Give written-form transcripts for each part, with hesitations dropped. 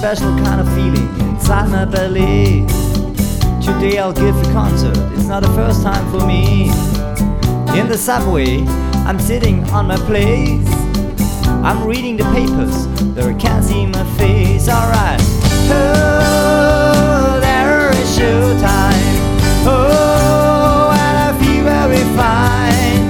special kind of feeling inside my belly. Today I'll give a concert, it's not the first time for me. In the subway, I'm sitting on my place. I'm reading the papers, though I can't see my face. Alright. Oh, there is showtime. Oh, and I feel very fine.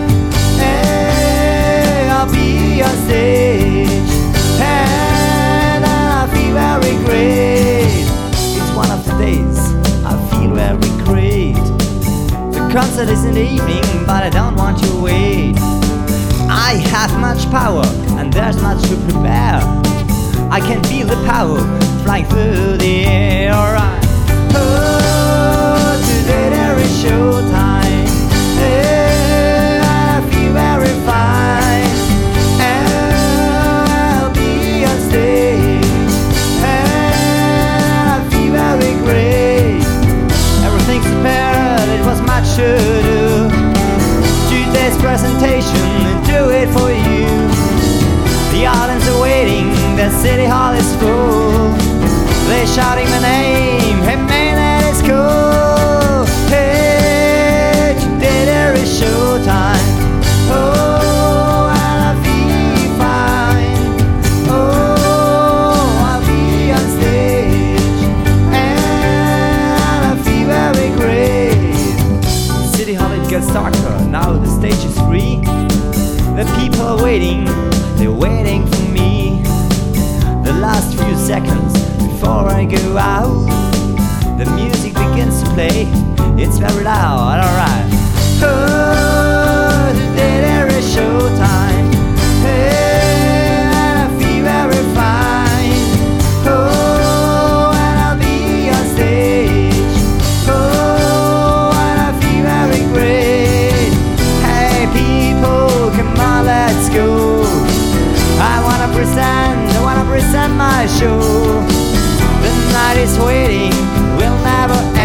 Hey, I'll be on stage, and I feel very great. It's one of the days I feel very great. The concert is in the evening, but I don't want to wait. I have much power, and there's much to prepare. I can feel the power flying through the air. Alright. Oh, today there is showtime. Hey, I feel very fine. I'll be on stage, and I feel very great. Everything's prepared, it was much to do. Today's presentation, do it for you. The audience are waiting, the city hall is full. They're shouting my name, hey man, that is cool. Hey, today there is showtime. Oh, and I feel fine. Oh, I'll be on stage, and I feel very great. City hall, it gets darker, now the stage is free. The people are waiting, they're waiting for me. The last few seconds before I go out, the music begins to play, it's very loud. Alright. Oh, today there is showtime. Hey, and I feel very fine. Oh, and I'll be on stage. Oh, and I feel very great. Hey people, come on, let's go. I wanna present my show. The night is waiting, will never end.